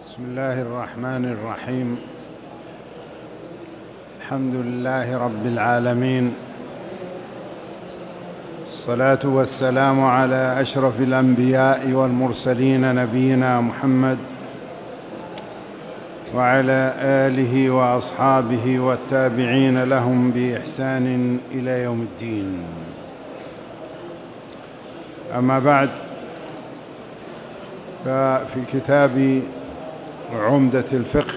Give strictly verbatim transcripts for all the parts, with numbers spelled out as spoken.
بسم الله الرحمن الرحيم. الحمد لله رب العالمين، الصلاة والسلام على أشرف الأنبياء والمرسلين نبينا محمد وعلى آله وأصحابه والتابعين لهم بإحسان إلى يوم الدين. أما بعد، ففي كتاب عمدة الفقه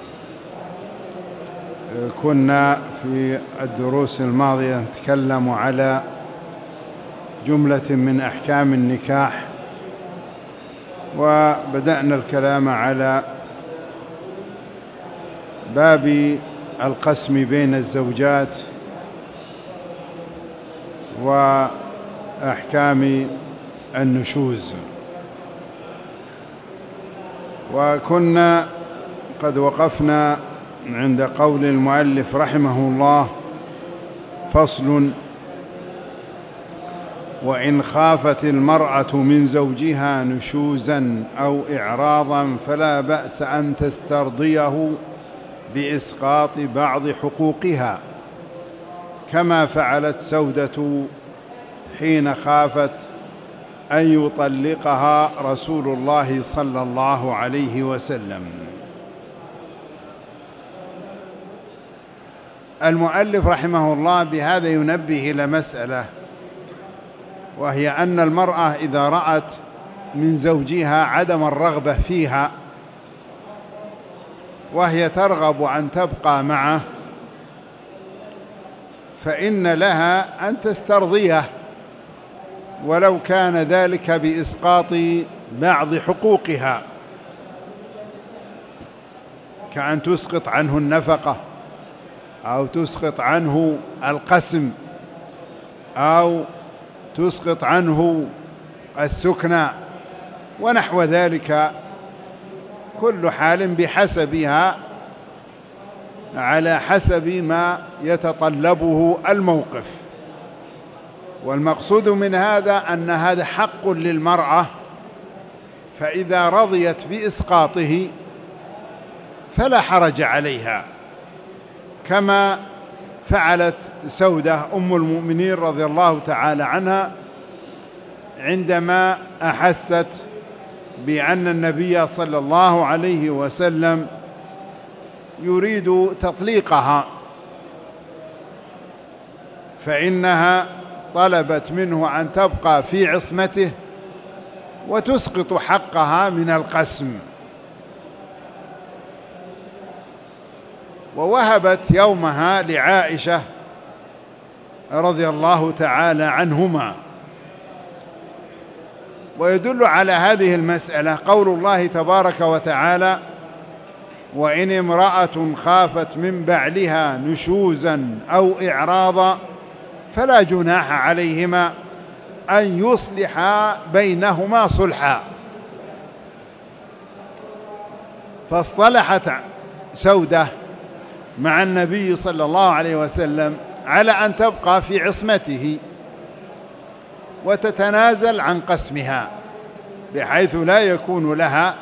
كنا في الدروس الماضية نتكلم على جملة من أحكام النكاح، وبدأنا الكلام على باب القسم بين الزوجات وأحكام النشوز، وكنا قد وقفنا عند قول المؤلف رحمه الله: فصل: وإن خافت المرأة من زوجها نشوزا أو إعراضا فلا بأس أن تسترضيه بإسقاط بعض حقوقها، كما فعلت سودة حين خافت أن يطلقها رسول الله صلى الله عليه وسلم. المؤلف رحمه الله بهذا ينبه إلى مسألة، وهي أن المرأة إذا رأت من زوجها عدم الرغبة فيها وهي ترغب أن تبقى معه، فإن لها أن تسترضيه ولو كان ذلك بإسقاط بعض حقوقها، كأن تسقط عنه النفقة أو تسقط عنه القسم أو تسقط عنه السكنى ونحو ذلك، كل حال بحسبها على حسب ما يتطلبه الموقف. والمقصود من هذا أن هذا حق للمرأة، فإذا رضيت بإسقاطه فلا حرج عليها، كما فعلت سودة أم المؤمنين رضي الله تعالى عنها عندما أحست بأن النبي صلى الله عليه وسلم يريد تطليقها، فإنها طلبت منه أن تبقى في عصمته وتسقط حقها من القسم، ووهبت يومها لعائشة رضي الله تعالى عنهما. ويدل على هذه المسألة قول الله تبارك وتعالى: وإن امرأة خافت من بعلها نشوزا أو إعراضا فلا جناح عليهما أن يصلحا بينهما صلحا. فاصطلحت سودة مع النبي صلى الله عليه وسلم على أن تبقى في عصمته وتتنازل عن قسمها، بحيث لا يكون لها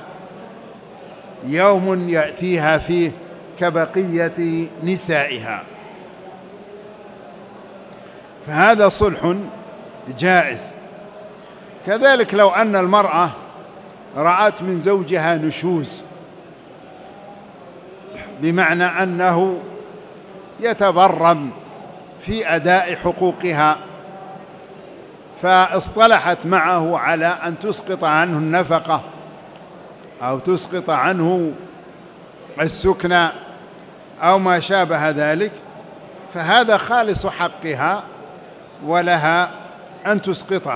يوم يأتيها فيه كبقية نسائها، فهذا صلح جائز. كذلك لو أن المرأة رأت من زوجها نشوز، بمعنى أنه يتبرم في أداء حقوقها، فاصطلحت معه على أن تسقط عنه النفقة أو تسقط عنه السكنى أو ما شابه ذلك، فهذا خالص حقها ولها أن تسقطه.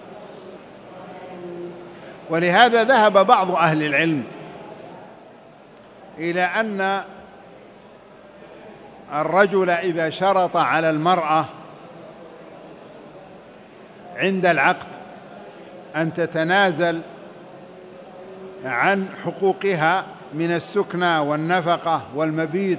ولهذا ذهب بعض أهل العلم إلى أن الرجل إذا شرط على المرأة عند العقد أن تتنازل عن حقوقها من السكنى والنفقة والمبيت،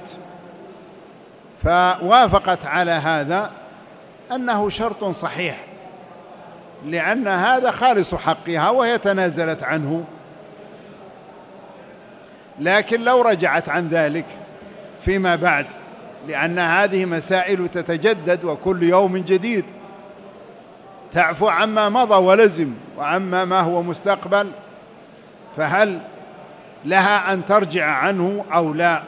فوافقت على هذا، أنه شرط صحيح، لأن هذا خالص حقها وهي تنازلت عنه، لكن لو رجعت عن ذلك فيما بعد، لأن هذه مسائل تتجدد وكل يوم جديد، تعفو عما مضى ولزم وعما ما هو مستقبل، فهل لها أن ترجع عنه أو لا؟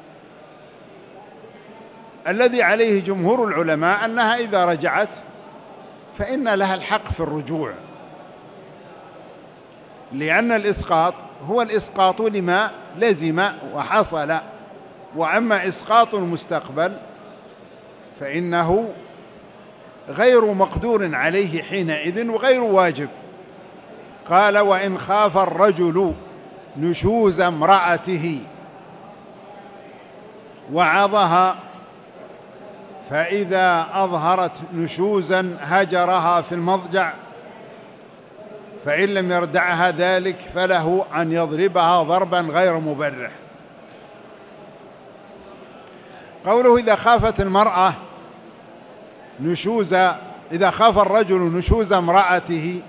الذي عليه جمهور العلماء أنها إذا رجعت فإن لها الحق في الرجوع، لأن الإسقاط هو الإسقاط لما لزم وحصل، وأما إسقاط المستقبل فإنه غير مقدور عليه حينئذ وغير واجب. قال: وإن خاف الرجل نشوز امرأته وعظها فإذا أظهرت نشوزا هجرها في المضجع، فإن لم يردعها ذلك فله أن يضربها ضربا غير مبرح. قوله إذا خافت المرأة نشوز إذا خاف الرجل نشوز امرأته،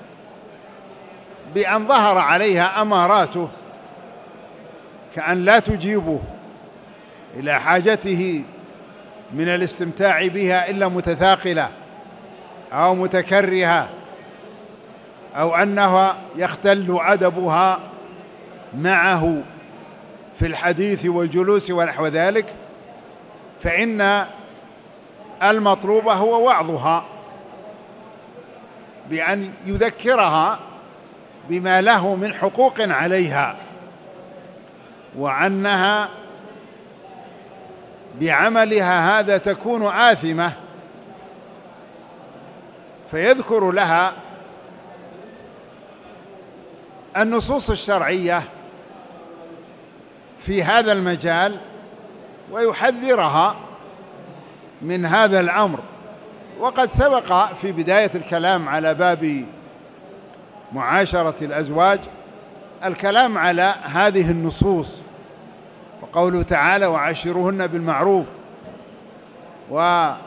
بأن ظهر عليها أماراته كأن لا تجيبه إلى حاجته من الاستمتاع بها إلا متثاقلة أو متكرهة، أو أنها يختل أدبها معه في الحديث والجلوس ونحو ذلك، فإن المطلوب هو وعظها بأن يذكرها بما له من حقوق عليها، وأنها بعملها هذا تكون آثمة، فيذكر لها النصوص الشرعية في هذا المجال ويحذرها من هذا الأمر. وقد سبق في بداية الكلام على باب معاشرة الأزواج الكلام على هذه النصوص، وقوله تعالى: وعاشروهن بالمعروف، وما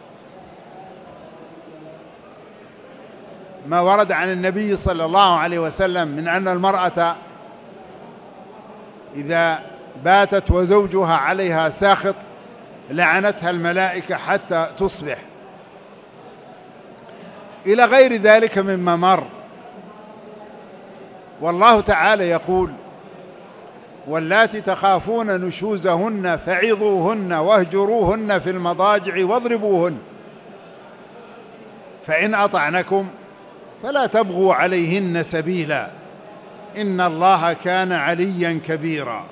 ورد عن النبي صلى الله عليه وسلم من أن المرأة إذا باتت وزوجها عليها ساخط لعنتها الملائكة حتى تصبح، إلى غير ذلك مما مر. والله تعالى يقول: واللاتي تخافون نشوزهن فعظوهن واهجروهن في المضاجع واضربوهن، فإن أطعنكم فلا تبغوا عليهن سبيلا إن الله كان عليا كبيرا.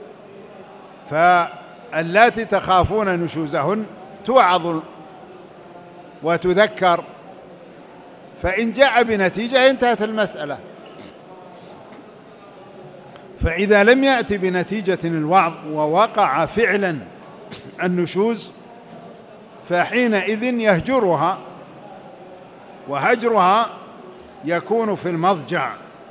فاللاتي تخافون نشوزهن توعظ وتذكر، فإن جاء بنتيجة انتهت المسألة. فإذا لم يأتي بنتيجة الوعظ ووقع فعلا النشوز فحينئذ يهجرها، وهجرها يكون في المضجع.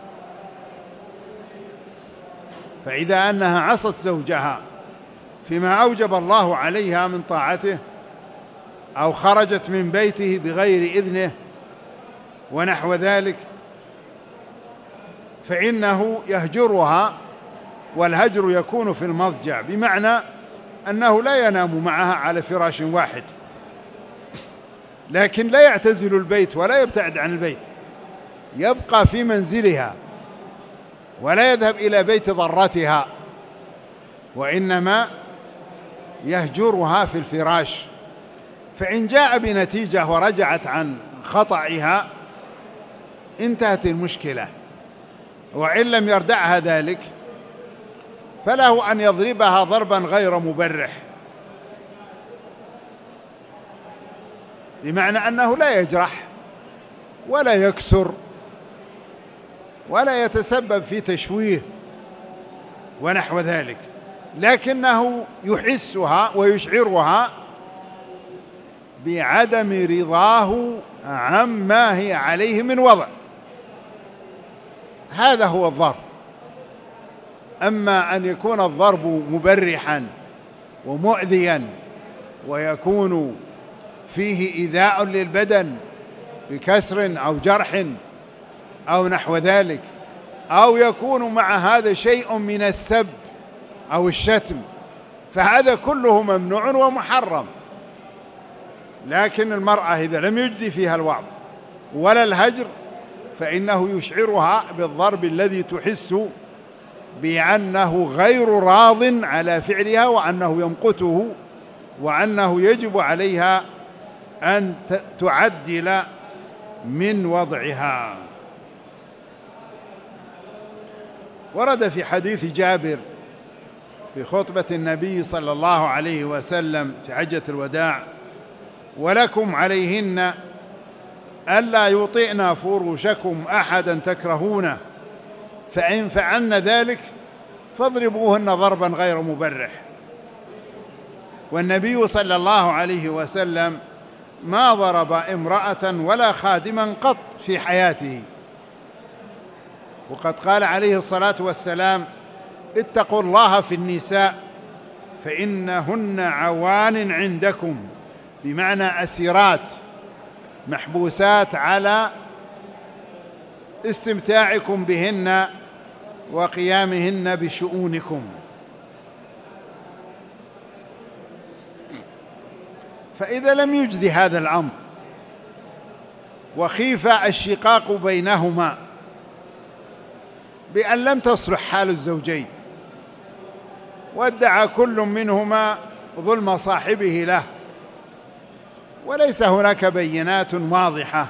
فإذا أنها عصت زوجها فيما أوجب الله عليها من طاعته، أو خرجت من بيته بغير إذنه ونحو ذلك، فإنه يهجرها، والهجر يكون في المضجع، بمعنى أنه لا ينام معها على فراش واحد، لكن لا يعتزل البيت ولا يبتعد عن البيت، يبقى في منزلها ولا يذهب إلى بيت ضرتها، وإنما يهجرها في الفراش. فإن جاء بنتيجة ورجعت عن خطأها انتهت المشكلة، وإن لم يردعها ذلك فله أن يضربها ضربا غير مبرح، بمعنى أنه لا يجرح ولا يكسر ولا يتسبب في تشويه ونحو ذلك، لكنه يحسها ويشعرها بعدم رضاه عما هي عليه من وضع. هذا هو الضرب. أما أن يكون الضرب مبرحا ومؤذيا ويكون فيه إيذاء للبدن بكسر أو جرح أو نحو ذلك، أو يكون مع هذا شيء من السب أو الشتم، فهذا كله ممنوع ومحرم. لكن المرأة إذا لم يجدي فيها الوعظ ولا الهجر فإنه يشعرها بالضرب الذي تحس بأنه غير راض على فعلها، وأنه يمقته، وأنه يجب عليها أن تعدل من وضعها. ورد في حديث جابر في خطبة النبي صلى الله عليه وسلم في حجة الوداع: ولكم عليهن ألا يطئن فروشكم أحدا تكرهونه، فإن فعلن ذلك فاضربوهن ضربا غير مبرح. والنبي صلى الله عليه وسلم ما ضرب امرأة ولا خادما قط في حياته، وقد قال عليه الصلاة والسلام: اتقوا الله في النساء فإنهن عوان عندكم، بمعنى أسيرات محبوسات على استمتاعكم بهن وقيامهن بشؤونكم. فإذا لم يجد هذا الأمر وخيف الشقاق بينهما بأن لم تصلح حال الزوجين، وادعى كل منهما ظلم صاحبه له، وليس هناك بينات واضحة،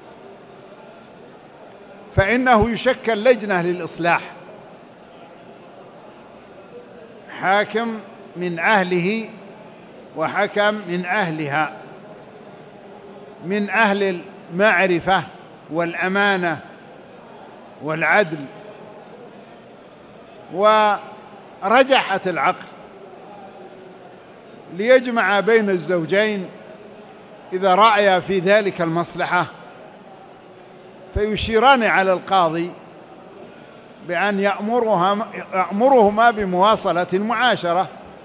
فإنه يشكل لجنة للإصلاح، حاكم من أهله وحكم من أهلها، من أهل المعرفة والأمانة والعدل ورجحة العقل، ليجمع بين الزوجين إذا رأيا في ذلك المصلحة، فيشيران على القاضي بأن يأمرهما بمواصلة المعاشرة.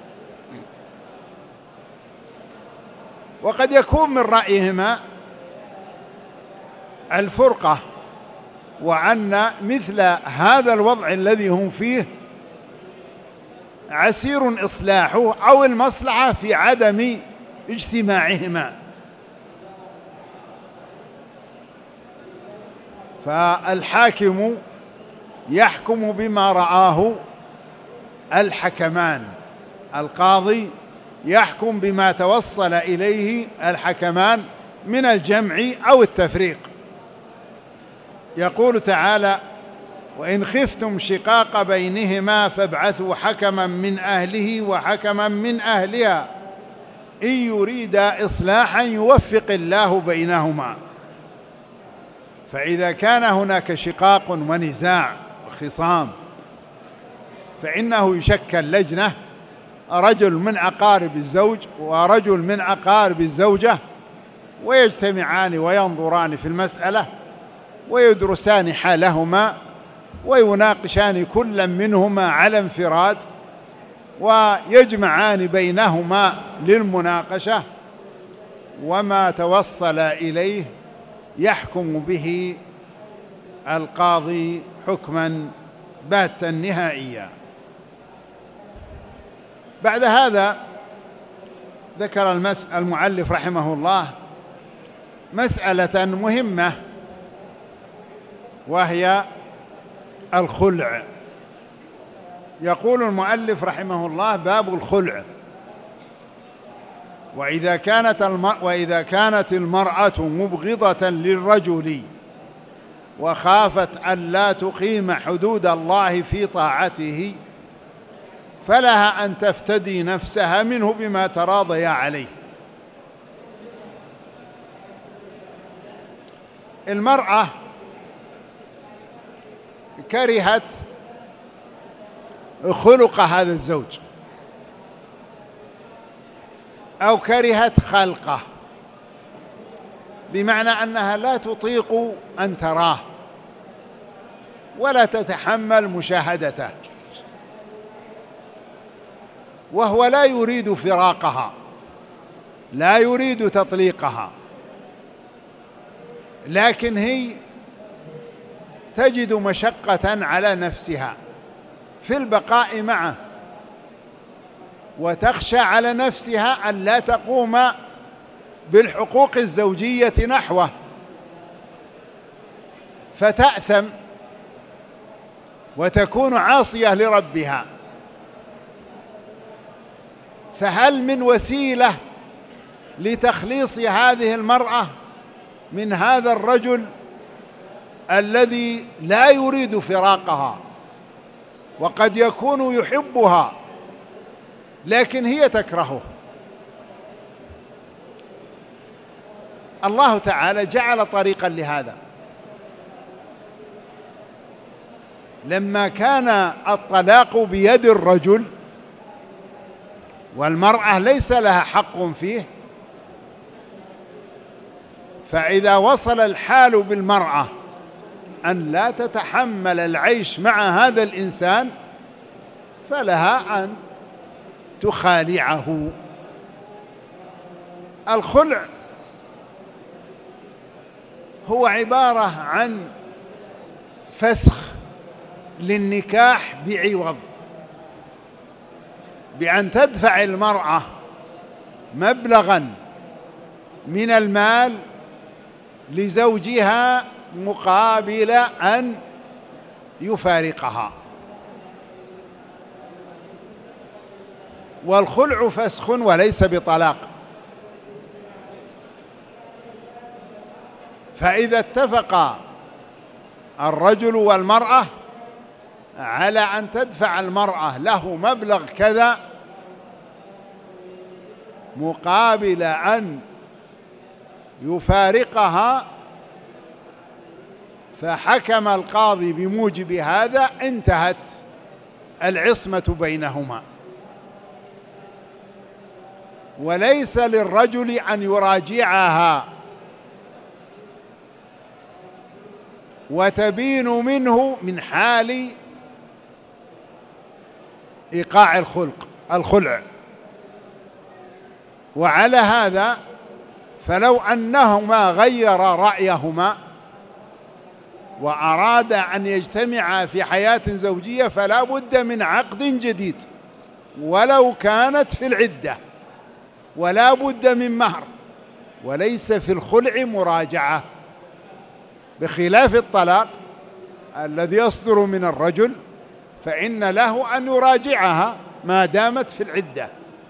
وقد يكون من رأيهما الفرقة، وأن مثل هذا الوضع الذي هم فيه عسير إصلاحه، أو المصلحة في عدم اجتماعهما. فالحاكم يحكم بما رآه الحكمان، القاضي يحكم بما توصل إليه الحكمان من الجمع أو التفريق. يقول تعالى: وإن خفتم شقاق بينهما فابعثوا حكما من أهله وحكما من أهلها إن يريدا إصلاحا يوفق الله بينهما. فإذا كان هناك شقاق ونزاع وخصام فإنه يشكل لجنة، رجل من أقارب الزوج ورجل من أقارب الزوجة، ويجتمعان وينظران في المسألة ويدرسان حالهما ويناقشان كل منهما على انفراد، ويجمعان بينهما للمناقشة، وما توصل إليه يحكم به القاضي حكما باتا نهائيا. بعد هذا ذكر المؤلف رحمه الله مسألة مهمة، وهي الخلع. يقول المؤلف رحمه الله: باب الخلع. وإذا كانت المرأة, وإذا كانت المرأة مبغضة للرجل وخافت أن لا تقيم حدود الله في طاعته فلها أن تفتدي نفسها منه بما تراضيا عليه. المرأة كرهت خلق هذا الزوج أو كرهت خلقه، بمعنى أنها لا تطيق أن تراه ولا تتحمل مشاهدته، وهو لا يريد فراقها، لا يريد تطليقها، لكن هي تجد مشقة على نفسها في البقاء معه وتخشى على نفسها أن لا تقوم بالحقوق الزوجية نحوه فتأثم وتكون عاصية لربها. فهل من وسيلة لتخليص هذه المرأة من هذا الرجل الذي لا يريد فراقها وقد يكون يحبها لكن هي تكرهه؟ الله تعالى جعل طريقا لهذا. لما كان الطلاق بيد الرجل والمرأة ليس لها حق فيه، فإذا وصل الحال بالمرأة أن لا تتحمل العيش مع هذا الإنسان فلها أن تخالعه. الخلع هو عبارة عن فسخ للنكاح بعوض، بأن تدفع المرأة مبلغا من المال لزوجها مقابل أن يفارقها. والخلع فسخ وليس بطلاق. فإذا اتفق الرجل والمرأة على أن تدفع المرأة له مبلغ كذا مقابل أن يفارقها، فحكم القاضي بموجب هذا، انتهت العصمة بينهما. وليس للرجل أن يراجعها وتبين منه من حال إيقاع الخلق الخلع. وعلى هذا فلو أنهما غيرا رأيهما وأراد أن يجتمعا في حياة زوجية فلا بد من عقد جديد ولو كانت في العدة، ولا بد من مهر، وليس في الخلع مراجعة، بخلاف الطلاق الذي يصدر من الرجل فإن له أن يراجعها ما دامت في العدة.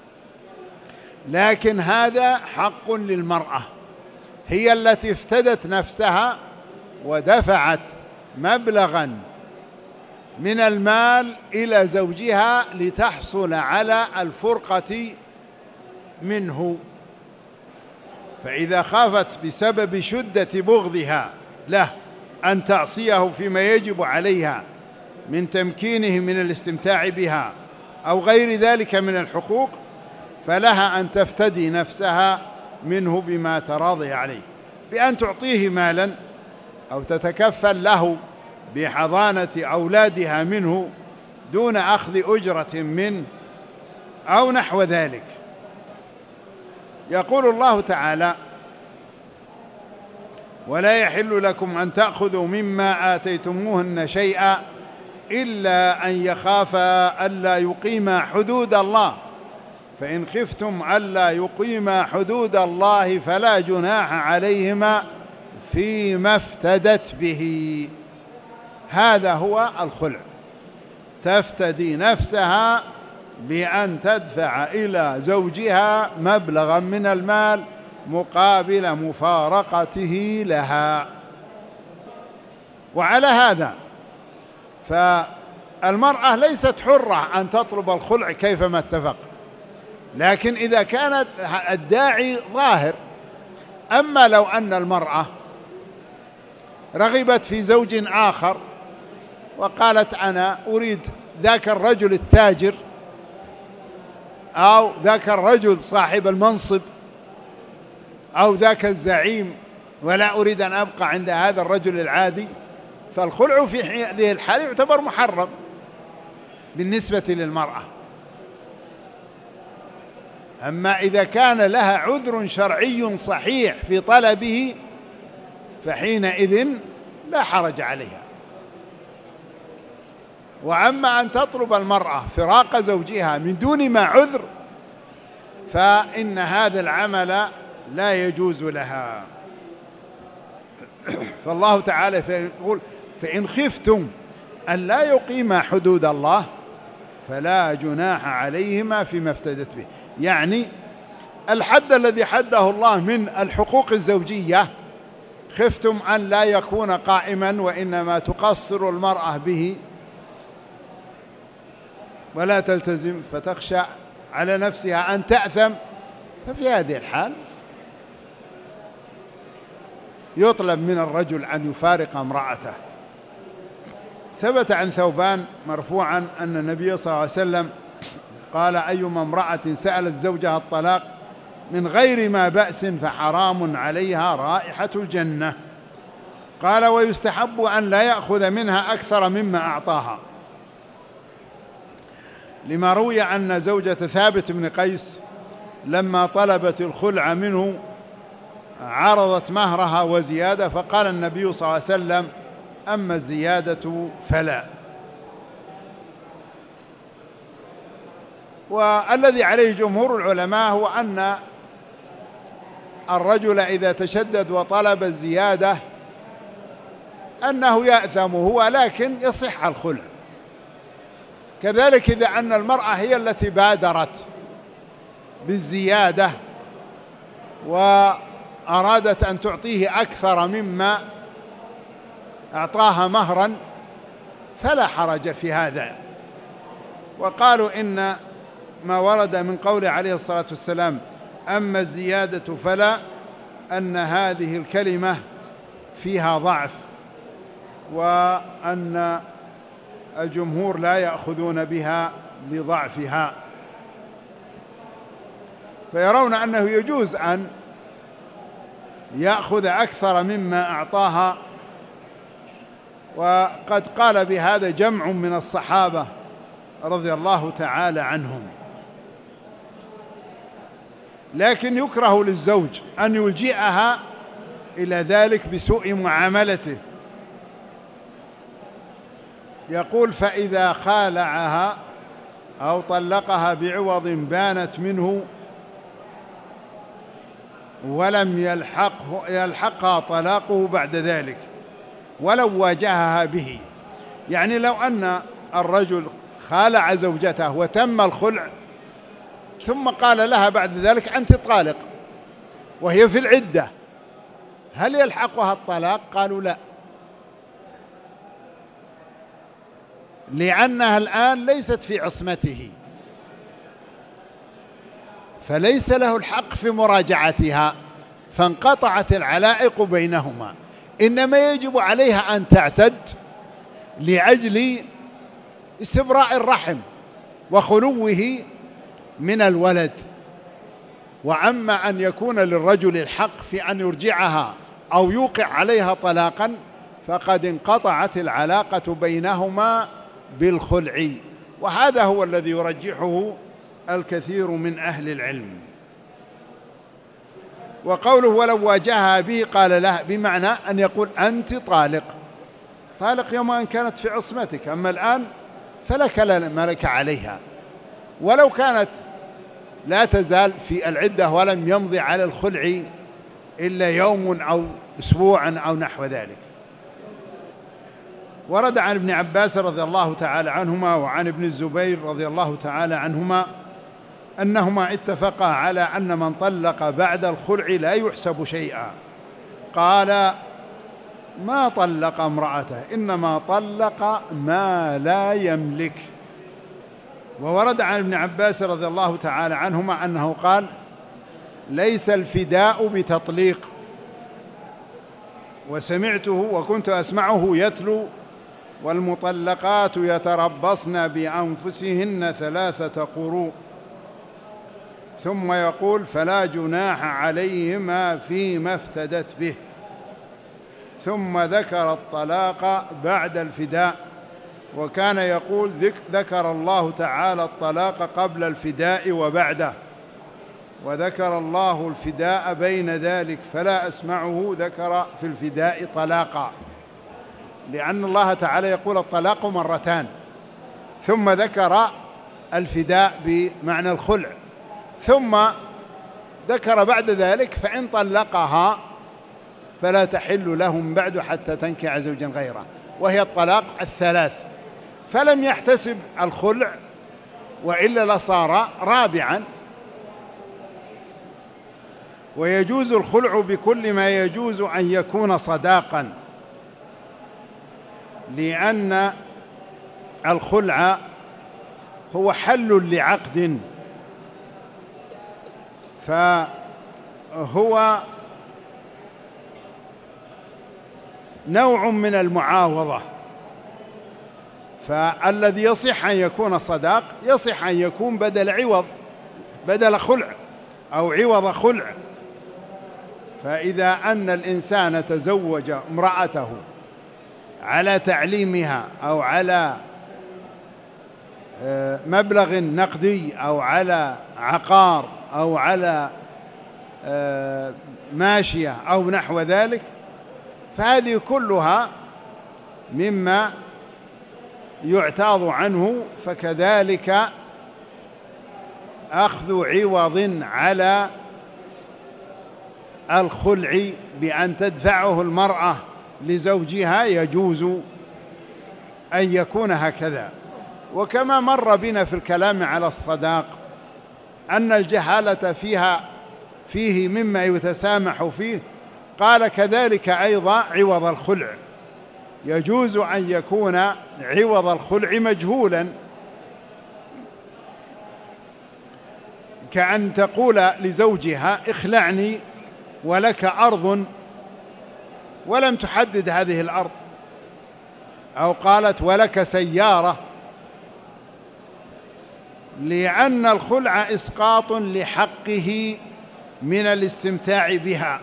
لكن هذا حق للمرأة، هي التي افتدت نفسها ودفعت مبلغا من المال إلى زوجها لتحصل على الفرقة منه. فإذا خافت بسبب شدة بغضها له أن تعصيه فيما يجب عليها من تمكينه من الاستمتاع بها أو غير ذلك من الحقوق، فلها أن تفتدي نفسها منه بما تراضي عليه، بأن تعطيه مالا أو تتكفل له بحضانة أولادها منه دون أخذ أجرة منه أو نحو ذلك. يقول الله تعالى: ولا يحل لكم أن تأخذوا مما آتيتموهن شيئا إلا أن يخافا ألا يقيما حدود الله، فإن خفتم ألا يقيما حدود الله فلا جناح عليهما فيما افتدت به. هذا هو الخلع، تفتدي نفسها بأن تدفع إلى زوجها مبلغا من المال مقابل مفارقته لها. وعلى هذا فالمرأة ليست حرة أن تطلب الخلع كيفما اتفق، لكن إذا كانت الداعي ظاهر. أما لو أن المرأة رغبت في زوج آخر وقالت أنا أريد ذاك الرجل التاجر أو ذاك الرجل صاحب المنصب أو ذاك الزعيم ولا أريد أن أبقى عند هذا الرجل العادي، فالخلع في هذه الحالة يعتبر محرم بالنسبة للمرأة. أما إذا كان لها عذر شرعي صحيح في طلبه فحينئذ لا حرج عليها. وأما أن تطلب المرأة فراق زوجها من دون ما عذر فإن هذا العمل لا يجوز لها. فالله تعالى يقول: فإن خفتم أن لا يقيما حدود الله فلا جناح عليهما فيما افتدت به. يعني الحد الذي حده الله من الحقوق الزوجية خفتم أن لا يكون قائما وإنما تقصر المرأة به ولا تلتزم فتخشى على نفسها أن تأثم، ففي هذه الحال يطلب من الرجل أن يفارق امرأته. ثبت عن ثوبان مرفوعا أن النبي صلى الله عليه وسلم قال: أيما امرأة سألت زوجها الطلاق من غير ما بأس فحرام عليها رائحة الجنة. قال: ويستحب أن لا يأخذ منها أكثر مما أعطاها، لما روي أن زوجة ثابت بن قيس لما طلبت الخلع منه عرضت مهرها وزيادة، فقال النبي صلى الله عليه وسلم: أما الزيادة فلا. والذي عليه جمهور العلماء هو أن الرجل إذا تشدد وطلب الزيادة أنه يأثم هو، لكن يصح الخلع. كذلك إذا أن المرأة هي التي بادرت بالزيادة وأرادت أن تعطيه أكثر مما أعطاها مهرا فلا حرج في هذا. وقالوا إن ما ورد من قوله عليه الصلاة والسلام: أما الزيادة فلا، أن هذه الكلمة فيها ضعف، وأن الجمهور لا يأخذون بها لضعفها، فيرون أنه يجوز أن يأخذ أكثر مما أعطاها. وقد قال بهذا جمع من الصحابة رضي الله تعالى عنهم. لكن يكره للزوج أن يلجئها إلى ذلك بسوء معاملته. يقول: فإذا خالعها أو طلقها بعوض بانت منه ولم يلحقه يلحقها طلاقه بعد ذلك ولو واجهها به. يعني لو أن الرجل خالع زوجته وتم الخلع ثم قال لها بعد ذلك: أنت طالق، وهي في العدة، هل يلحقها الطلاق؟ قالوا لا، لأنها الآن ليست في عصمته، فليس له الحق في مراجعتها، فانقطعت العلائق بينهما. إنما يجب عليها أن تعتد لأجل استبراء الرحم وخلوه من الولد. وأما أن يكون للرجل الحق في أن يرجعها أو يوقع عليها طلاقا فقد انقطعت العلاقة بينهما بالخلع، وهذا هو الذي يرجحه الكثير من أهل العلم. وقوله ولو واجهها به قال له بمعنى أن يقول: أنت طالق، طالق يوم أن كانت في عصمتك، أما الآن فلك ما لك عليها. ولو كانت لا تزال في العدة ولم يمضي على الخلع إلا يوم أو أسبوع أو نحو ذلك. ورد عن ابن عباس رضي الله تعالى عنهما وعن ابن الزبير رضي الله تعالى عنهما أنهما اتفقا على أن من طلق بعد الخلع لا يحسب شيئا. قال: ما طلق امرأته، إنما طلق ما لا يملك. وورد عن ابن عباس رضي الله تعالى عنهما أنه قال: ليس الفداء بتطليق. وسمعته وكنت أسمعه يتلو: والمطلقات يتربصن بأنفسهن ثلاثة قروء، ثم يقول: فلا جناح عليهما فيما افتدت به. ثم ذكر الطلاق بعد الفداء، وكان يقول: ذكر الله تعالى الطلاق قبل الفداء وبعده، وذكر الله الفداء بين ذلك، فلا أسمعه ذكر في الفداء طلاقا، لأن الله تعالى يقول الطلاق مرتان، ثم ذكر الفداء بمعنى الخلع، ثم ذكر بعد ذلك فإن طلقها فلا تحل له من بعد حتى تنكح زوجا غيره، وهي الطلاق الثلاث، فلم يحتسب الخلع وإلا لصار رابعا. ويجوز الخلع بكل ما يجوز أن يكون صداقا، لأن الخلع هو حل لعقد، فهو نوع من المعاوضة. فالذي يصح أن يكون صداق يصح أن يكون بدل عوض، بدل خلع أو عوض خلع. فإذا أن الإنسان تزوج امرأته على تعليمها أو على مبلغ نقدي أو على عقار أو على ماشية أو نحو ذلك، فهذه كلها مما يعتاض عنه. فكذلك أخذ عوض على الخلع بأن تدفعه المرأة لزوجها يجوز أن يكون هكذا. وكما مر بنا في الكلام على الصداق أن الجهالة فيها فيه مما يتسامح فيه، قال كذلك أيضا عوض الخلع يجوز أن يكون عوض الخلع مجهولا، كأن تقول لزوجها اخلعني ولك أرض ولم تحدد هذه الأرض، أو قالت ولك سيارة، لأن الخلع إسقاط لحقه من الاستمتاع بها،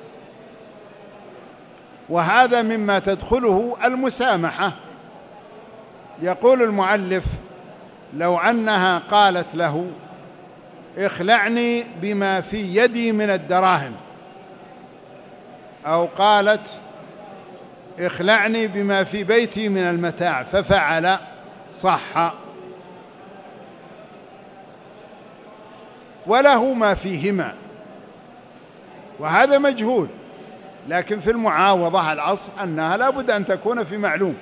وهذا مما تدخله المسامحة. يقول المؤلف لو أنها قالت له اخلعني بما في يدي من الدراهم، أو قالت اخلعني بما في بيتي من المتاع، ففعل صح، وله ما فيهما، وهذا مجهول. لكن في المعاوضة الأصل أنها لا بد أن تكون في معلوم.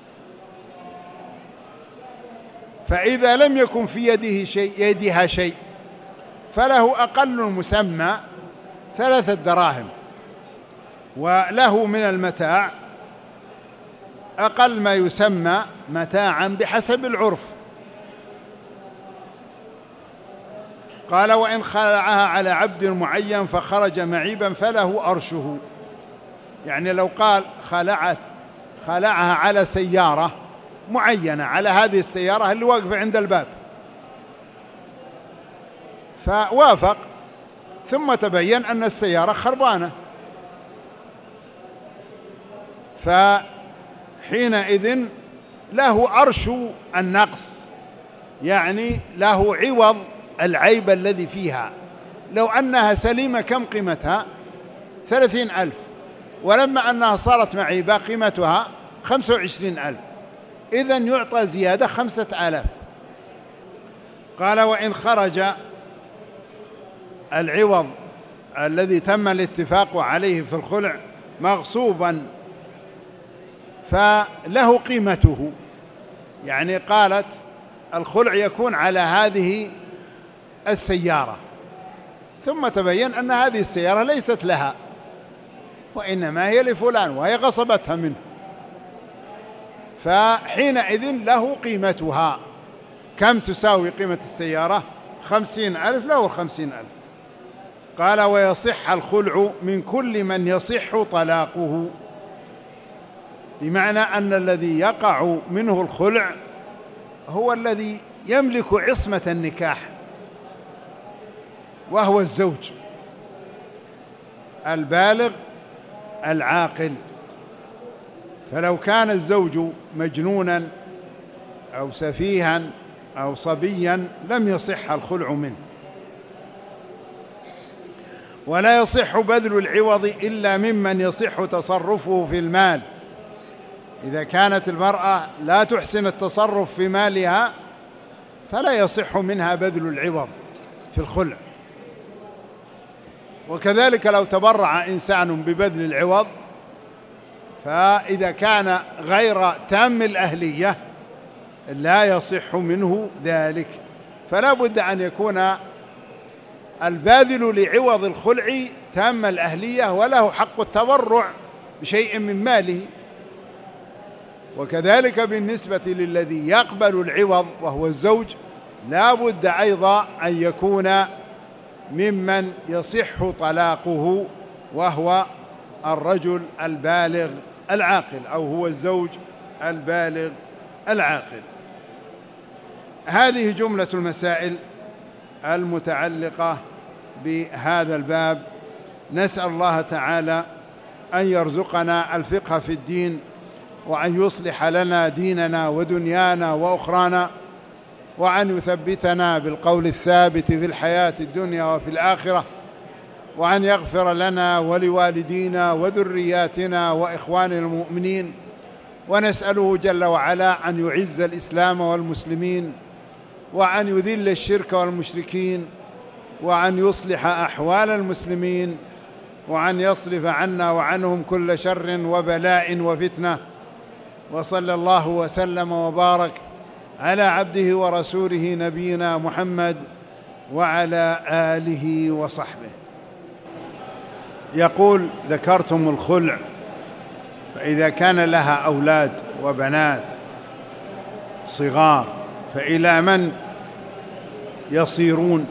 فإذا لم يكن في يده شيء يدها شيء فله أقل المسمى ثلاثة دراهم، وله من المتاع أقل ما يسمى متاعا بحسب العرف. قال وإن خلعها على عبد معين فخرج معيبا فله أرشه. يعني لو قال خلعت خلعها على سيارة معينة، على هذه السيارة اللي واقفة عند الباب، فوافق، ثم تبين أن السيارة خربانة، فحينئذ له أرش النقص، يعني له عوض العيب الذي فيها. لو أنها سليمة كم قيمتها؟ ثلاثين ألف، ولما أنها صارت معيبة قيمتها خمسة وعشرين ألف، إذن يعطى زيادة خمسة آلاف. قال وإن خرج العوض الذي تم الاتفاق عليه في الخلع مغصوبا فله قيمته، يعني قالت الخلع يكون على هذه السيارة، ثم تبين أن هذه السيارة ليست لها وإنما هي لفلان وهي غصبتها منه، فحينئذ له قيمتها. كم تساوي قيمة السيارة؟ خمسين ألف، له خمسين ألف. قال ويصح الخلع من كل من يصح طلاقه، بمعنى أن الذي يقع منه الخلع هو الذي يملك عصمة النكاح، وهو الزوج البالغ العاقل. فلو كان الزوج مجنونا أو سفيها أو صبيا لم يصح الخلع منه. ولا يصح بذل العوض إلا ممن يصح تصرفه في المال. إذا كانت المرأة لا تحسن التصرف في مالها فلا يصح منها بذل العوض في الخلع. وكذلك لو تبرع إنسان ببذل العوض، فإذا كان غير تام الأهلية لا يصح منه ذلك، فلا بد أن يكون الباذل لعوض الخلع تام الأهلية وله حق التبرع بشيء من ماله. وكذلك بالنسبة للذي يقبل العوض وهو الزوج، لا بد أيضا أن يكون ممن يصح طلاقه، وهو الرجل البالغ العاقل، أو هو الزوج البالغ العاقل. هذه جملة المسائل المتعلقة بهذا الباب. نسأل الله تعالى أن يرزقنا الفقه في الدين، وأن يصلح لنا ديننا ودنيانا وأخرانا، وأن يثبتنا بالقول الثابت في الحياة الدنيا وفي الآخرة، وأن يغفر لنا ولوالدينا وذرياتنا وإخوان المؤمنين. ونسأله جل وعلا أن يعز الإسلام والمسلمين، وأن يذل الشرك والمشركين، وأن يصلح أحوال المسلمين، وأن يصرف عنا وعنهم كل شر وبلاء وفتنة. وصلى الله وسلم وبارك على عبده ورسوله نبينا محمد وعلى آله وصحبه. يقول: ذكرتم الخلع، فإذا كان لها أولاد وبنات صغار فإلى من يصيرون؟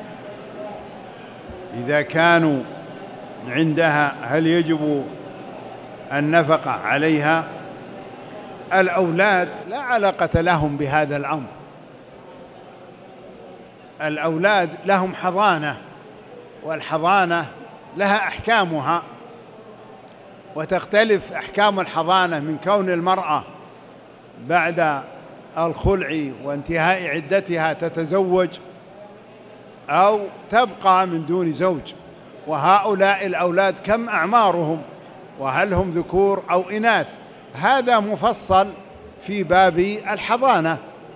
إذا كانوا عندها هل يجب النفقة عليها؟ الأولاد لا علاقة لهم بهذا الأمر، الأولاد لهم حضانة، والحضانة لها أحكامها، وتختلف أحكام الحضانة من كون المرأة بعد الخلع وانتهاء عدتها تتزوج أو تبقى من دون زوج. وهؤلاء الأولاد كم أعمارهم، وهل هم ذكور أو إناث؟ هذا مفصل في باب الحضانة.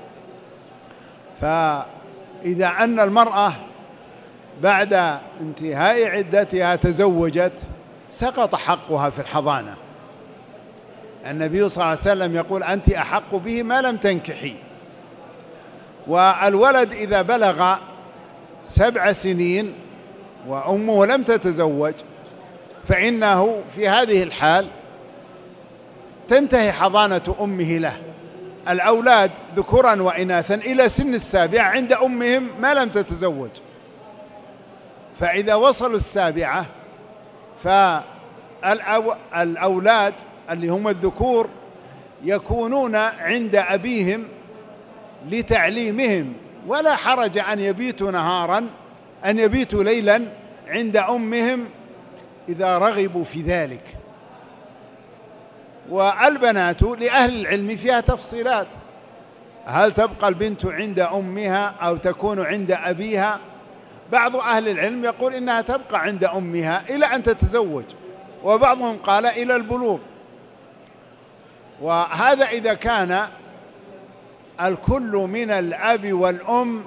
فإذا أن المرأة بعد انتهاء عدتها تزوجت سقط حقها في الحضانة. النبي صلى الله عليه وسلم يقول: أنت أحق به ما لم تنكحي. والولد إذا بلغ سبع سنين وأمه لم تتزوج فإنه في هذه الحال تنتهي حضانة أمه له. الأولاد ذكورا وإناثا إلى سن السابعة عند أمهم ما لم تتزوج، فإذا وصلوا السابعة فالأولاد اللي هم الذكور يكونون عند أبيهم لتعليمهم، ولا حرج أن يبيتوا نهارا أن يبيتوا ليلا عند أمهم إذا رغبوا في ذلك. والبنات لأهل العلم فيها تفصيلات، هل تبقى البنت عند أمها أو تكون عند أبيها؟ بعض أهل العلم يقول إنها تبقى عند أمها إلى أن تتزوج، وبعضهم قال إلى البلوغ. وهذا إذا كان الكل من الأب والأم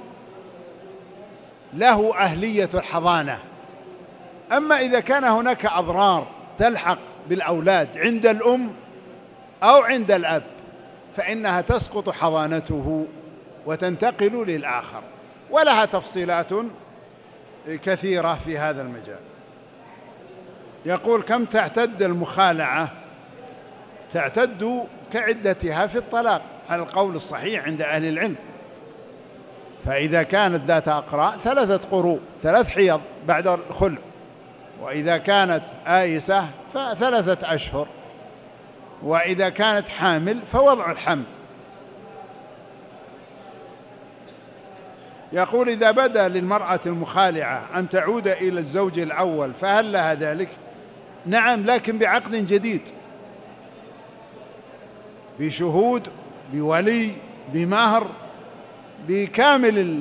له أهلية الحضانة. أما إذا كان هناك أضرار تلحق بالأولاد عند الأم أو عند الأب فإنها تسقط حضانته وتنتقل للآخر، ولها تفصيلات كثيرة في هذا المجال. يقول: كم تعتد المخالعة؟ تعتد كعدتها في الطلاق على القول الصحيح عند أهل العلم. فإذا كانت ذات أقراء ثلاثة قروء، ثلاث حيض بعد الخلع، وإذا كانت آيسة فثلاثة أشهر، وإذا كانت حامل فوضع الحمل. يقول: إذا بدا للمرأة المخالعة أن تعود إلى الزوج الأول فهل لها ذلك؟ نعم، لكن بعقد جديد، بشهود، بولي، بمهر، بكامل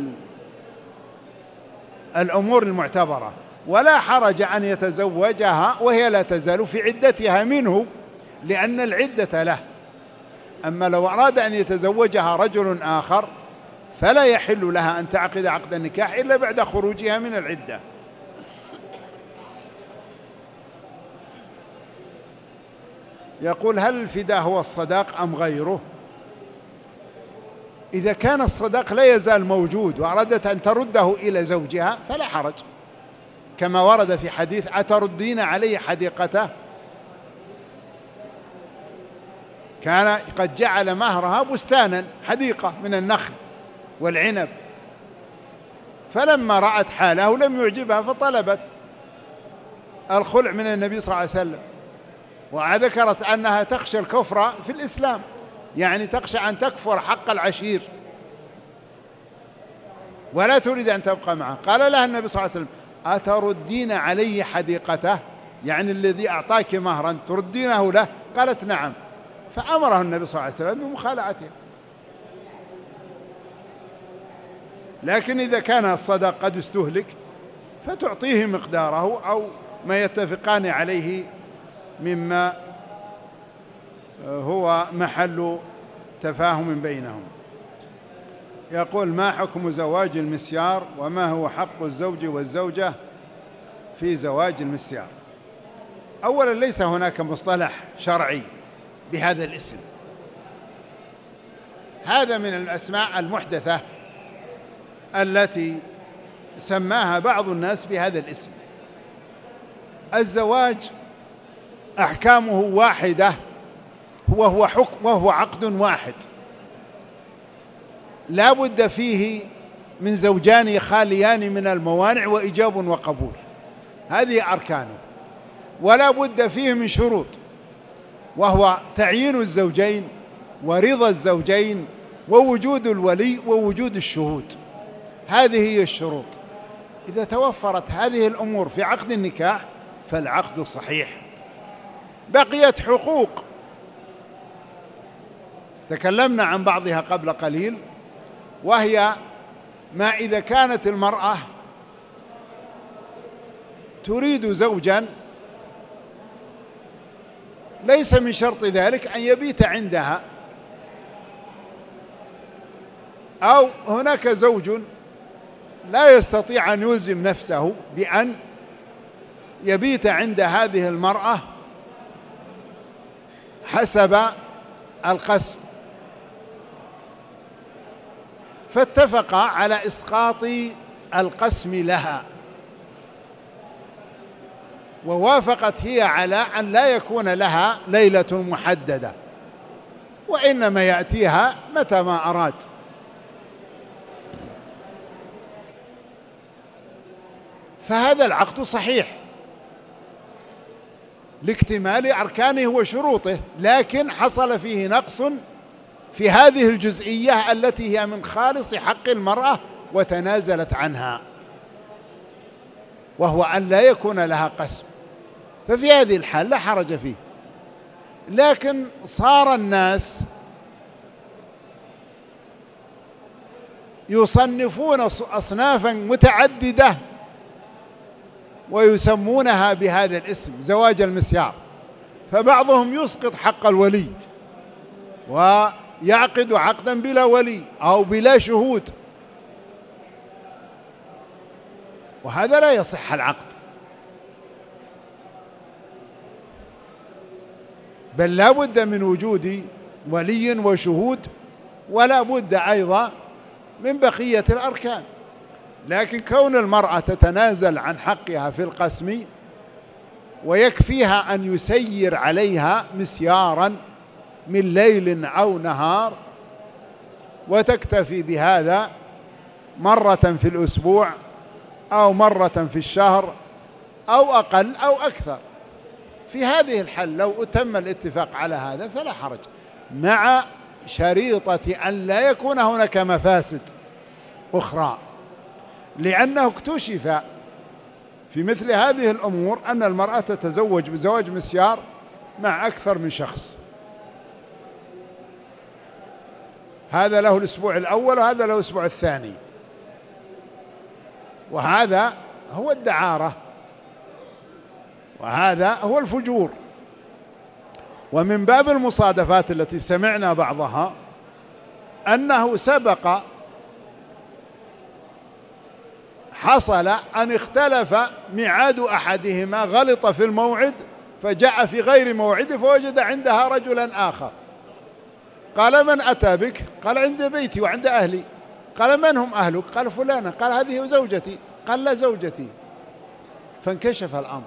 الأمور المعتبرة، ولا حرج أن يتزوجها وهي لا تزال في عدتها منه، لأن العدة له. أما لو أراد أن يتزوجها رجل آخر فلا يحل لها أن تعقد عقد النكاح إلا بعد خروجها من العدة. يقول هل الفداء هو الصداق أم غيره؟ إذا كان الصداق لا يزال موجود وأرادت أن ترده إلى زوجها فلا حرج، كما ورد في حديث أتردين عليه حديقته، كان قد جعل مهرها بستانا حديقة من النخل والعنب، فلما رأت حاله لم يعجبها فطلبت الخلع من النبي صلى الله عليه وسلم، وذكرت أنها تخشى الكفر في الإسلام، يعني تخشى أن تكفر حق العشير ولا تريد أن تبقى معه. قال لها النبي صلى الله عليه وسلم أتردين عليه حديقته، يعني الذي أعطاك مهرا تردينه له؟ قالت نعم، فأمره النبي صلى الله عليه وسلم بمخالعته. لكن إذا كان الصدق قد استهلك فتعطيه مقداره أو ما يتفقان عليه مما هو محل تفاهم بينهم. يقول ما حكم زواج المسيار، وما هو حق الزوج والزوجة في زواج المسيار؟ أولا ليس هناك مصطلح شرعي بهذا الاسم، هذا من الأسماء المحدثة التي سماها بعض الناس بهذا الاسم. الزواج أحكامه واحدة، هو هو حكم وهو عقد واحد لا بد فيه من زوجان خاليان من الموانع وإيجاب وقبول، هذه أركانه، ولا بد فيه من شروط، وهو تعيين الزوجين ورضا الزوجين ووجود الولي ووجود الشهود، هذه هي الشروط. إذا توفرت هذه الأمور في عقد النكاح فالعقد صحيح. بقيت حقوق تكلمنا عن بعضها قبل قليل، وهي ما إذا كانت المرأة تريد زوجا ليس من شرط ذلك أن يبيت عندها، أو هناك زوج لا يستطيع أن يلزم نفسه بأن يبيت عند هذه المرأة حسب القسم، فاتفقا على إسقاط القسم لها، ووافقت هي على أن لا يكون لها ليلة محددة، وإنما يأتيها متى ما أراد. فهذا العقد صحيح لاكتمال أركانه وشروطه، لكن حصل فيه نقص في هذه الجزئية التي هي من خالص حق المرأة وتنازلت عنها، وهو أن لا يكون لها قسم، ففي هذه الحال لا حرج فيه. لكن صار الناس يصنفون أصنافا متعددة ويسمونها بهذا الاسم زواج المسيار، فبعضهم يسقط حق الولي ويعقد عقدا بلا ولي أو بلا شهود، وهذا لا يصح العقد، بل لا بد من وجود ولي وشهود، ولا بد أيضا من بقية الأركان. لكن كون المرأة تتنازل عن حقها في القسم ويكفيها أن يسير عليها مسيارا من ليل أو نهار وتكتفي بهذا مرة في الأسبوع أو مرة في الشهر أو أقل أو أكثر، في هذه الحال لو تم الاتفاق على هذا فلا حرج، مع شريطة أن لا يكون هناك مفاسد أخرى، لأنه اكتشف في مثل هذه الأمور أن المرأة تتزوج بزواج مسيار مع أكثر من شخص، هذا له الأسبوع الأول وهذا له الأسبوع الثاني، وهذا هو الدعارة وهذا هو الفجور. ومن باب المصادفات التي سمعنا بعضها أنه سبق حصل أن اختلف ميعاد أحدهما، غلط في الموعد فجاء في غير موعده فوجد عندها رجلا آخر. قال: من أتى بك؟ قال: عند بيتي وعند أهلي. قال: من هم أهلك؟ قال: فلانة. قال: هذه زوجتي. قال: لا، زوجتي. فانكشف الأمر.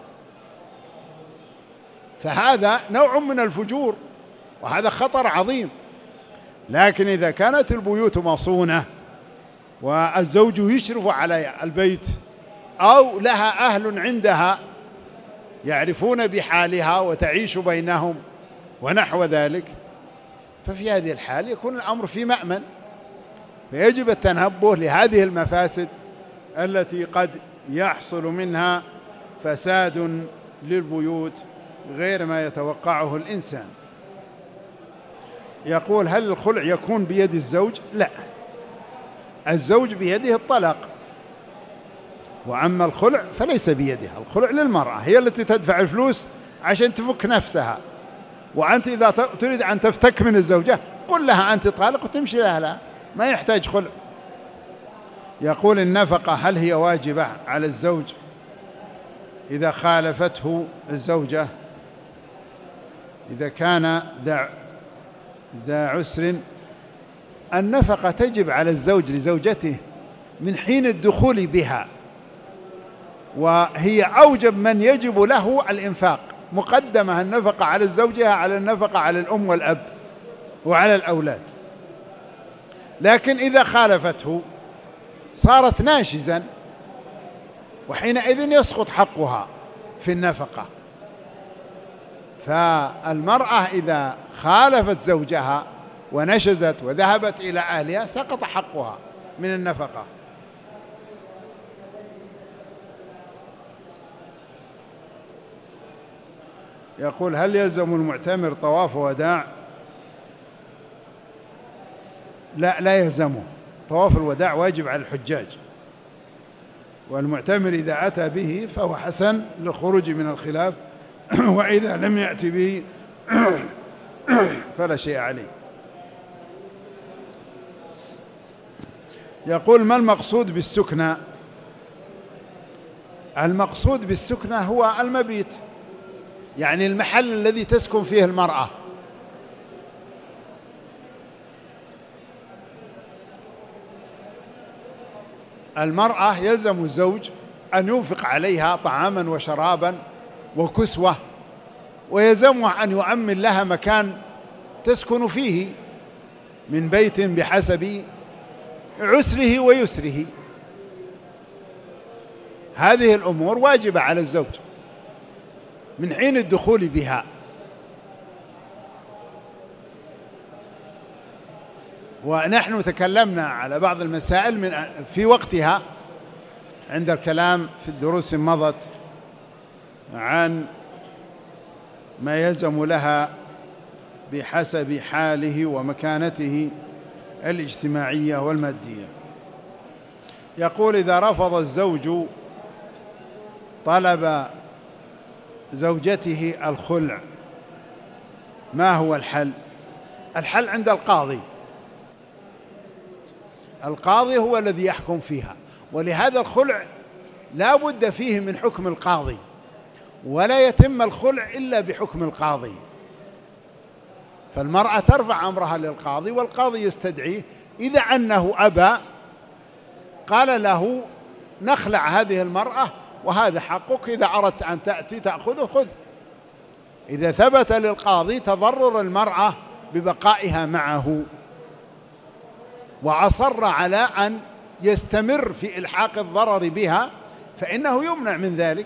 فهذا نوع من الفجور، وهذا خطر عظيم. لكن إذا كانت البيوت مصونة والزوج يشرف على البيت أو لها أهل عندها يعرفون بحالها وتعيش بينهم ونحو ذلك، ففي هذه الحال يكون الأمر في مأمن. فيجب التنبه لهذه المفاسد التي قد يحصل منها فساد للبيوت غير ما يتوقعه الإنسان. يقول: هل الخلع يكون بيد الزوج؟ لا، الزوج بيده الطلاق، وأما الخلع فليس بيدها. الخلع للمرأة، هي التي تدفع الفلوس عشان تفك نفسها. وأنت إذا تريد أن تفتك من الزوجة قل لها أنت طالق وتمشي لها، ما يحتاج خلع. يقول: النفقة هل هي واجبة على الزوج إذا خالفته الزوجة؟ إذا كان ذا ذا عسر، النفقة تجب على الزوج لزوجته من حين الدخول بها، وهي أوجب من يجب له الإنفاق. مقدمة النفقة على الزوجة على النفقة على الأم والأب وعلى الأولاد. لكن إذا خالفته صارت ناشزا، وحينئذ يسقط حقها في النفقة. فالمرأة إذا خالفت زوجها ونشزت وذهبت إلى أهلها سقط حقها من النفقة. يقول: هل يلزم المعتمر طواف وداع؟ لا، لا يلزمه. طواف الوداع واجب على الحجاج، والمعتمر إذا أتى به فهو حسن للخروج من الخلاف، وإذا لم يأتي به فلا شيء عليه. يقول: ما المقصود بالسكنى؟ المقصود بالسكنى هو المبيت، يعني المحل الذي تسكن فيه المرأة. المرأة يلزم الزوج أن ينفق عليها طعاما وشرابا وكسوة، ويلزمه أن يؤمن لها مكان تسكن فيه من بيت بحسب عسره ويسره. هذه الأمور واجبة على الزوج من حين الدخول بها. ونحن تكلمنا على بعض المسائل من في وقتها عند الكلام في الدروس مضت عن ما يلزم لها بحسب حاله ومكانته الاجتماعية والمادية. يقول: إذا رفض الزوج طلب زوجته الخلع ما هو الحل؟ الحل عند القاضي. القاضي هو الذي يحكم فيها، ولهذا الخلع لا بد فيه من حكم القاضي، ولا يتم الخلع إلا بحكم القاضي. فالمرأة ترفع أمرها للقاضي، والقاضي يستدعيه. إذا أنه أبى قال له: نخلع هذه المرأة وهذا حقك، إذا أردت أن تأتي تأخذه خذ. إذا ثبت للقاضي تضرر المرأة ببقائها معه وأصر على أن يستمر في إلحاق الضرر بها فإنه يمنع من ذلك.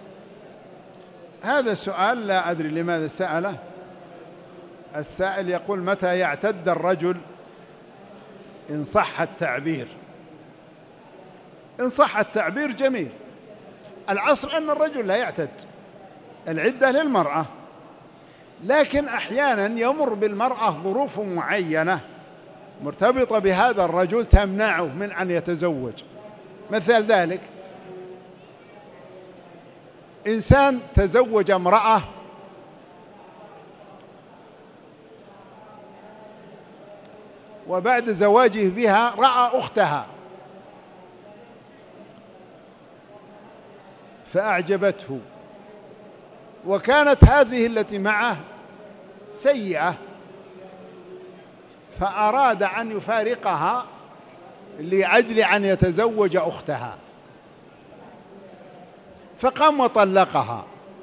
هذا السؤال لا أدري لماذا سأله. السائل يقول: متى يعتد الرجل إن صح التعبير؟ إن صح التعبير جميل. الأصل أن الرجل لا يعتد، العدة للمرأة، لكن أحيانا يمر بالمرأة ظروف معينة مرتبطة بهذا الرجل تمنعه من أن يتزوج. مثل ذلك إنسان تزوج امرأة وبعد زواجه بها رأى أختها فأعجبته وكانت هذه التي معه سيئة، فأراد أن يفارقها لأجل أن يتزوج أختها، فقام وطلقها،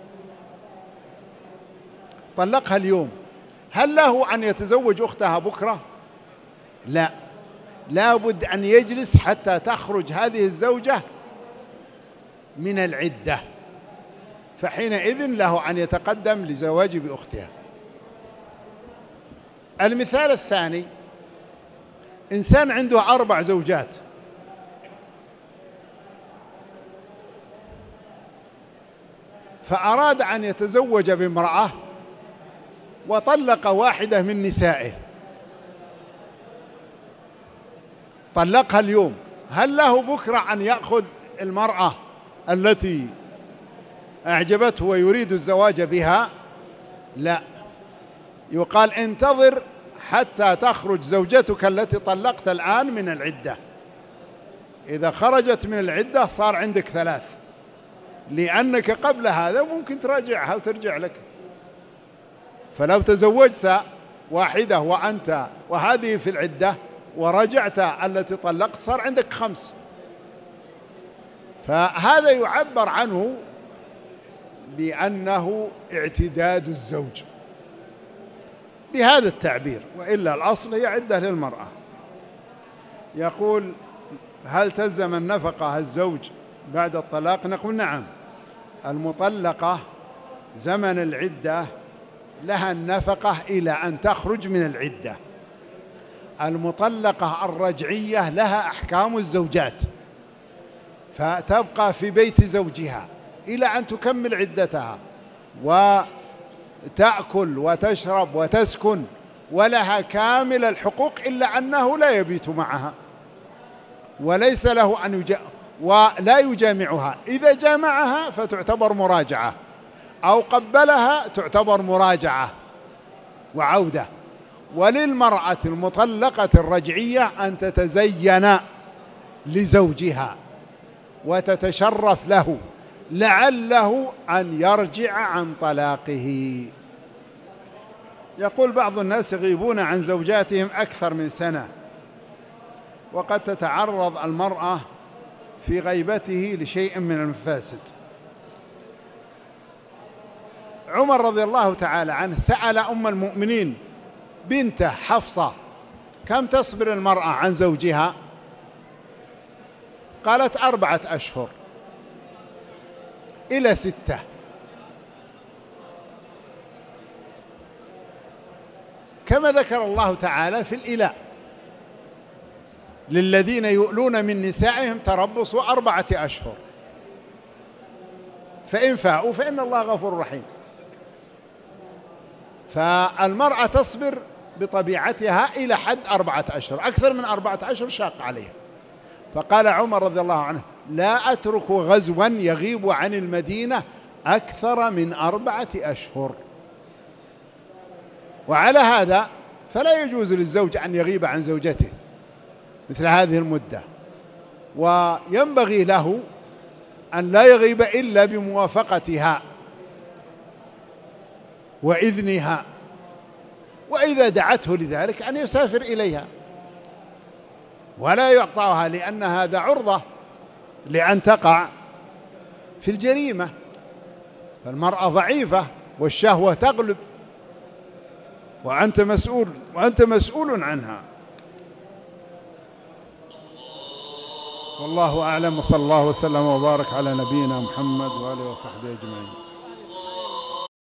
طلقها اليوم. هل له أن يتزوج أختها بكرة؟ لا، لا بد أن يجلس حتى تخرج هذه الزوجة من العدة، فحينئذ له أن يتقدم لزواج بأختها. المثال الثاني: إنسان عنده أربع زوجات، فأراد أن يتزوج بامرأة وطلق واحدة من نسائه، طلقها اليوم. هل له بكرة أن يأخذ المرأة التي أعجبته ويريد الزواج بها؟ لا، يقال انتظر حتى تخرج زوجتك التي طلقت الآن من العدة. إذا خرجت من العدة صار عندك ثلاث، لأنك قبل هذا ممكن تراجعها وترجع لك. فلو تزوجت واحدة وأنت وهذه في العدة ورجعت التي طلقت صار عندك خمس. فهذا يعبر عنه بأنه اعتداد الزوج بهذا التعبير، وإلا الأصل هي عدة للمرأة. يقول: هل تلزم النفقة الزوج بعد الطلاق؟ نقول: نعم، المطلقة زمن العدة لها النفقة إلى أن تخرج من العدة. المطلقة الرجعية لها أحكام الزوجات، فتبقى في بيت زوجها إلى أن تكمل عدتها وتأكل وتشرب وتسكن، ولها كامل الحقوق، إلا أنه لا يبيت معها وليس له أن يجا ولا يجامعها. إذا جامعها فتعتبر مراجعة، أو قبلها تعتبر مراجعة وعودة. وللمرأة المطلقة الرجعية أن تتزين لزوجها وتتشرف له لعله أن يرجع عن طلاقه. يقول بعض الناس يغيبون عن زوجاتهم أكثر من سنة، وقد تتعرض المرأة في غيبته لشيء من المفاسد. عمر رضي الله تعالى عنه سأل أم المؤمنين بنته حفصة: كم تصبر المرأة عن زوجها؟ قالت: أربعة أشهر إلى ستة. كما ذكر الله تعالى في الإلاء: للذين يؤلون من نسائهم تربص أربعة أشهر فإن فاءوا فإن الله غفور رحيم. فالمرأة تصبر بطبيعتها إلى حد أربعة أشهر، أكثر من أربعة أشهر شاق عليها. فقال عمر رضي الله عنه: لا أترك غزوا يغيب عن المدينة أكثر من أربعة أشهر. وعلى هذا فلا يجوز للزوج أن يغيب عن زوجته مثل هذه المدة، وينبغي له أن لا يغيب إلا بموافقتها وإذنها، وإذا دعته لذلك أن يسافر إليها ولا يقطعها، لأن هذا عرضة لأن تقع في الجريمة. فالمرأة ضعيفة والشهوة تغلب، وأنت مسؤول وأنت مسؤول عنها. والله أعلم، وصلى الله وسلم وبارك على نبينا محمد وآله وصحبه أجمعين.